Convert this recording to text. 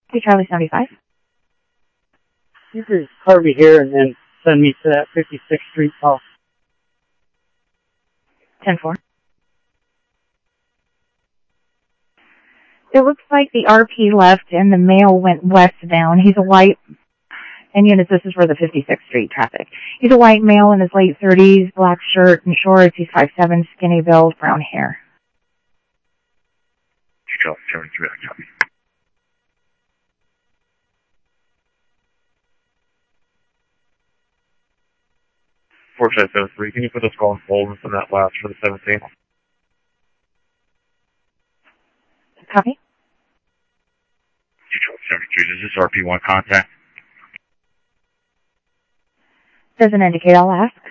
Hey, Charlie 75. You could Harvey here and then send me to that 56th Street call. 10-4. It looks like the RP left and the male went westbound. He's a white, and units, this is for the 56th Street traffic. He's a white male in his late 30s, black shirt and shorts. He's 5'7", skinny build, brown hair. Charlie 73, I copy. Fortune 73, can you put this call on hold and send that last for the 17th? Copy. Charlie 73, does this RP want contact? Doesn't indicate, I'll ask.